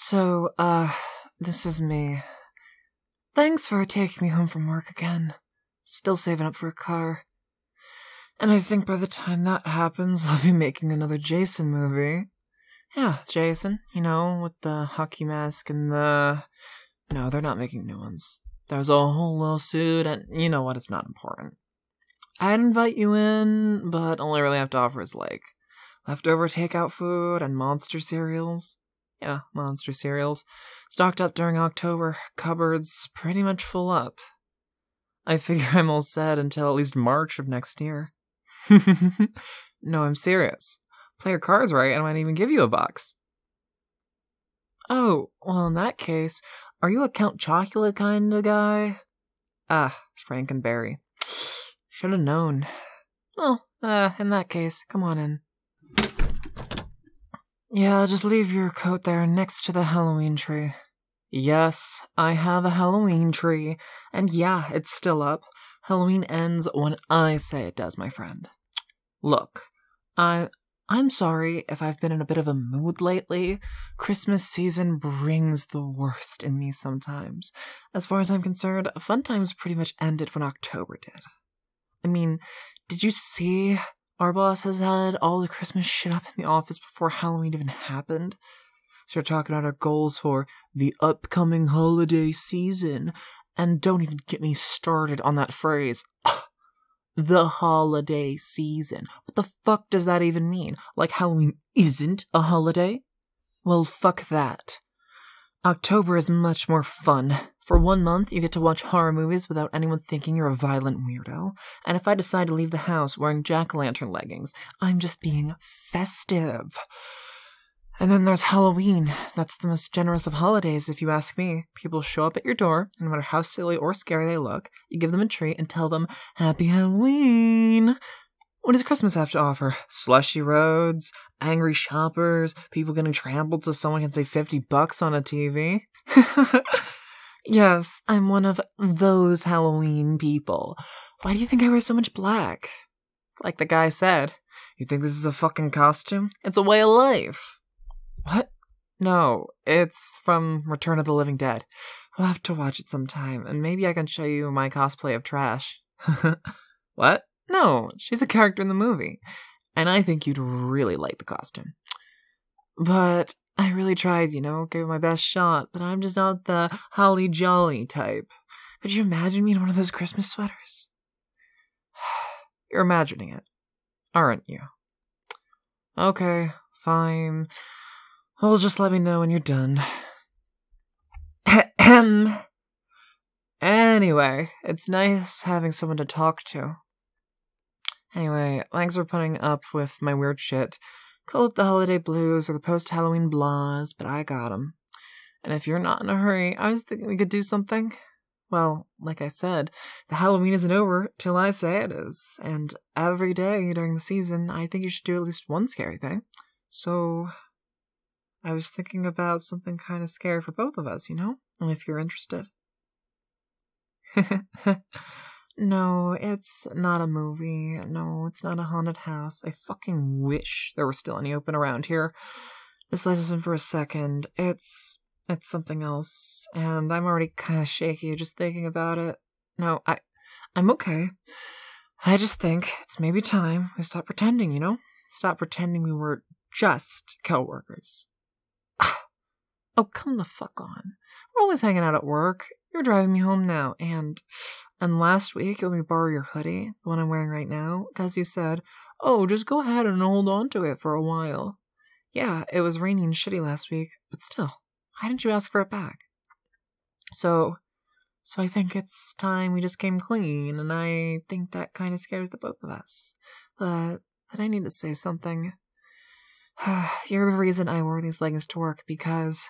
This is me. Thanks for taking me home from work again. Still saving up for a car. And I think by the time that happens, I'll be making another Jason movie. Yeah, Jason, with the hockey mask and the... No, they're not making new ones. There's a whole lawsuit, and you know what, it's not important. I'd invite you in, but all I really have to offer is, leftover takeout food and monster cereals. Yeah, monster cereals. Stocked up during October, cupboards pretty much full up. I figure I'm all set until at least March of next year. No, I'm serious. Play your cards right, and I might even give you a box. Oh, well, in that case, are you a Count Chocula kind of guy? Frankenberry. Should have known. Well, in that case, come on in. Yeah, just leave your coat there next to the Halloween tree. Yes, I have a Halloween tree, and yeah, it's still up. Halloween ends when I say it does, my friend. Look, I'm sorry if I've been in a bit of a mood lately. Christmas season brings the worst in me sometimes. As far as I'm concerned, fun times pretty much ended when October did. I mean, did you see our boss has had all the Christmas shit up in the office before Halloween even happened? Start talking about our goals for the upcoming holiday season. And don't even get me started on that phrase. The holiday season. What the fuck does that even mean? Like Halloween isn't a holiday? Well, fuck that. October is much more fun. For 1 month, you get to watch horror movies without anyone thinking you're a violent weirdo. And if I decide to leave the house wearing jack-o'-lantern leggings, I'm just being festive. And then there's Halloween. That's the most generous of holidays, if you ask me. People show up at your door, and no matter how silly or scary they look, you give them a treat and tell them, Happy Halloween! What does Christmas have to offer? Slushy roads, angry shoppers, people getting trampled so someone can save $50 on a TV? Yes, I'm one of those Halloween people. Why do you think I wear so much black? Like the guy said, you think this is a fucking costume? It's a way of life. What? No, it's from Return of the Living Dead. We'll have to watch it sometime, and maybe I can show you my cosplay of Trash. What? No, she's a character in the movie, and I think you'd really like the costume. But I really tried, gave my best shot, but I'm just not the holly jolly type. Could you imagine me in one of those Christmas sweaters? You're imagining it, aren't you? Okay, fine. Well, just let me know when you're done. Anyway, it's nice having someone to talk to. Anyway, thanks for putting up with my weird shit. Call it the holiday blues or the post-Halloween blahs, but I got 'em. And if you're not in a hurry, I was thinking we could do something. Well, like I said, the Halloween isn't over till I say it is. And every day during the season, I think you should do at least one scary thing. So I was thinking about something kind of scary for both of us, if you're interested. No, it's not a movie. No, it's not a haunted house. I fucking wish there were still any open around here. Just listen for a second. It's something else, and I'm already kind of shaky just thinking about it. No, I'm okay. I just think it's maybe time we stop pretending, Stop pretending we were just coworkers. Oh, come the fuck on. We're always hanging out at work. You're driving me home now, and last week you let me borrow your hoodie, the one I'm wearing right now, because you said, oh, just go ahead and hold on to it for a while. Yeah, it was raining shitty last week, but still, why didn't you ask for it back? So I think it's time we just came clean, and I think that kind of scares the both of us. But I need to say something. You're the reason I wore these leggings to work, because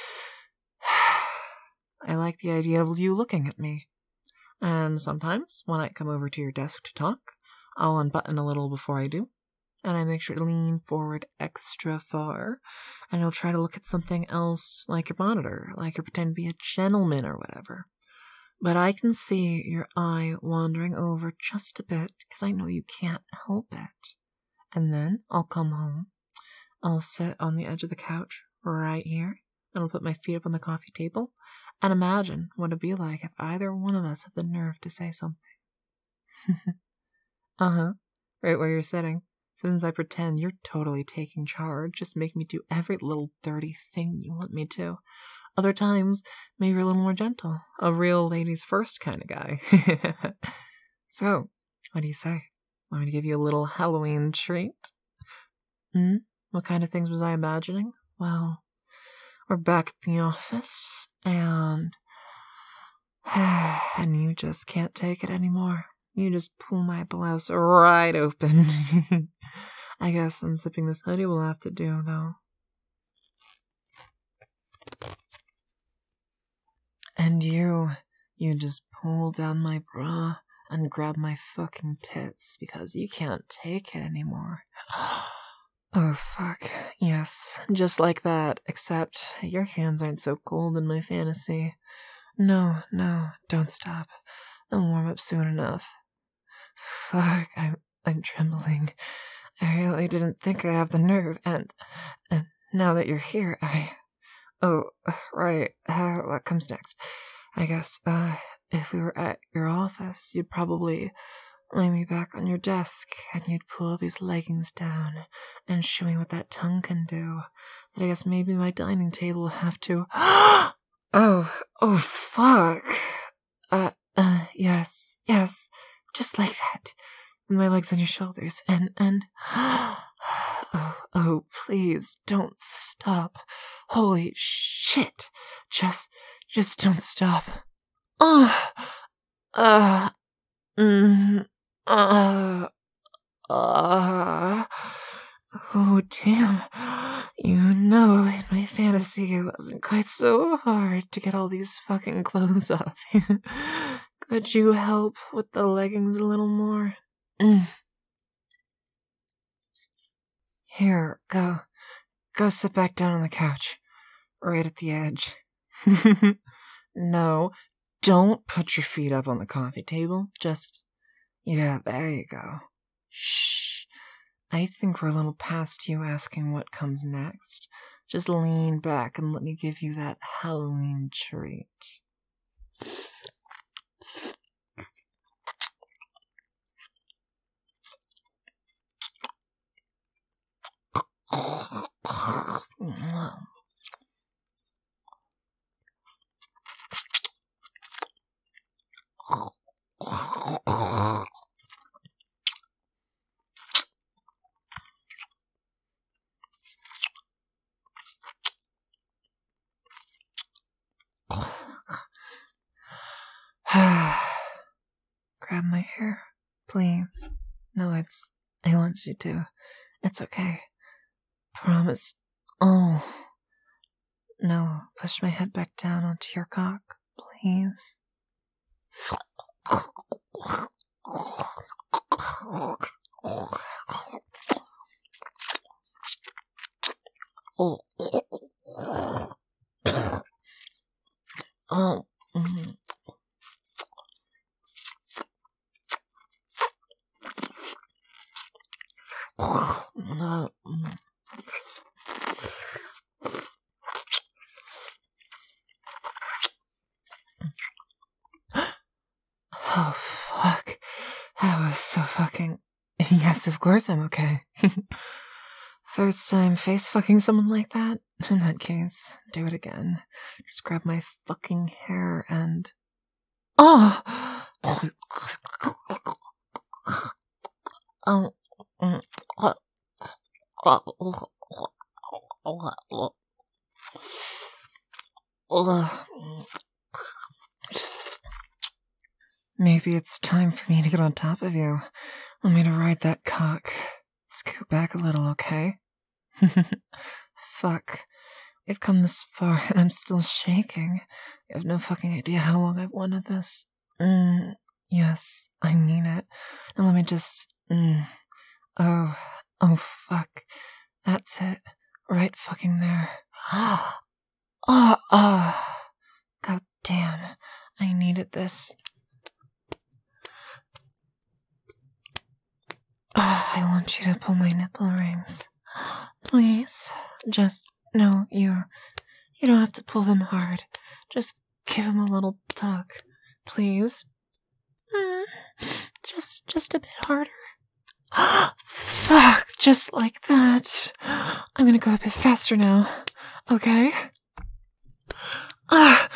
I like the idea of you looking at me. And sometimes, when I come over to your desk to talk, I'll unbutton a little before I do, and I make sure to lean forward extra far, and you'll try to look at something else, like your monitor, like you're pretending to be a gentleman or whatever. But I can see your eye wandering over just a bit, because I know you can't help it. And then I'll come home. I'll sit on the edge of the couch right here, and I'll put my feet up on the coffee table and imagine what it'd be like if either one of us had the nerve to say something. Uh-huh. Right where you're sitting. Sometimes I pretend you're totally taking charge, just make me do every little dirty thing you want me to. Other times, maybe you're a little more gentle. A real ladies first kind of guy. So, what do you say? Want me to give you a little Halloween treat? What kind of things was I imagining? Well, we're back at the office, and you just can't take it anymore. You just pull my blouse right open. I guess unzipping this hoodie will have to do, though. And you just pull down my bra and grab my fucking tits because you can't take it anymore. Oh, fuck. Yes, just like that, except your hands aren't so cold in my fantasy. No, don't stop. They'll warm up soon enough. Fuck, I'm trembling. I really didn't think I'd have the nerve, and now that you're here, Oh, right, what comes next? I guess, if we were at your office, you'd probably lay me back on your desk, and you'd pull these leggings down and show me what that tongue can do. But I guess maybe my dining table will have to... Oh, fuck. Yes, just like that. With my legs on your shoulders, and... Oh, please, don't stop. Holy shit. Just don't stop. Oh, damn. You know, in my fantasy, it wasn't quite so hard to get all these fucking clothes off. Could you help with the leggings a little more? Here, go sit back down on the couch. Right at the edge. No, don't put your feet up on the coffee table. Yeah, there you go. Shh. I think we're a little past you asking what comes next. Just lean back and let me give you that Halloween treat. Grab my hair, please. No, I want you to. It's okay. Promise. Oh. No, push my head back down onto your cock, please. Oh. Oh. Oh, fuck. That was so fucking... Yes, of course I'm okay. First time face fucking someone like that? In that case, do it again. Just grab my fucking hair and... Oh! Maybe it's time for me to get on top of you. Want me to ride that cock. Scoot back a little, okay? Fuck. We've come this far and I'm still shaking. You have no fucking idea how long I've wanted this. Yes, I mean it. Now let me just... Oh, fuck. That's it. Right fucking there. God damn. I needed this. I want you to pull my nipple rings. Please. Just, no, you You don't have to pull them hard. Just give them a little tug, please. Just a bit harder. Fuck, just like that. I'm gonna go a bit faster now, okay? Oh,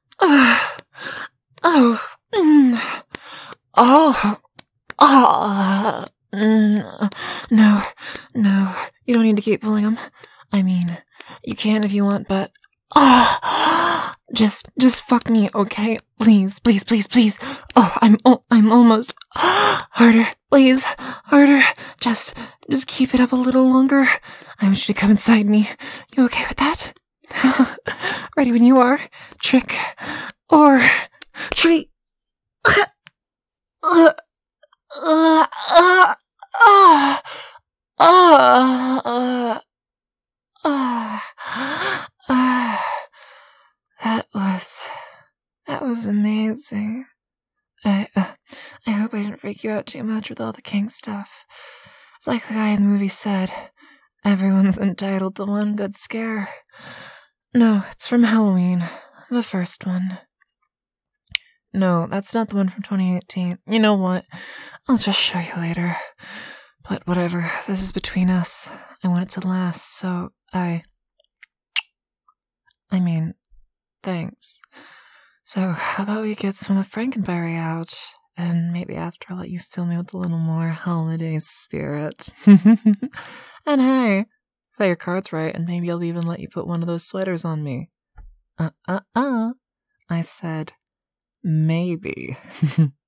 no, you don't need to keep pulling them. I mean, you can if you want, but just fuck me, okay? Please. Oh, I'm almost harder, please, harder. Just keep it up a little longer. I want you to come inside me. You okay with that? Ready when you are. Trick or treat. That was amazing. I hope I didn't freak you out too much with all the kink stuff. It's like the guy in the movie said, everyone's entitled to one good scare. No, it's from Halloween, the first one. No, that's not the one from 2018. You know what? I'll just show you later. But whatever, this is between us. I want it to last, so I mean, thanks. So, how about we get some of the Frankenberry out? And maybe after I'll let you fill me with a little more holiday spirit. And hey, play your cards right, and maybe I'll even let you put one of those sweaters on me. I said, maybe.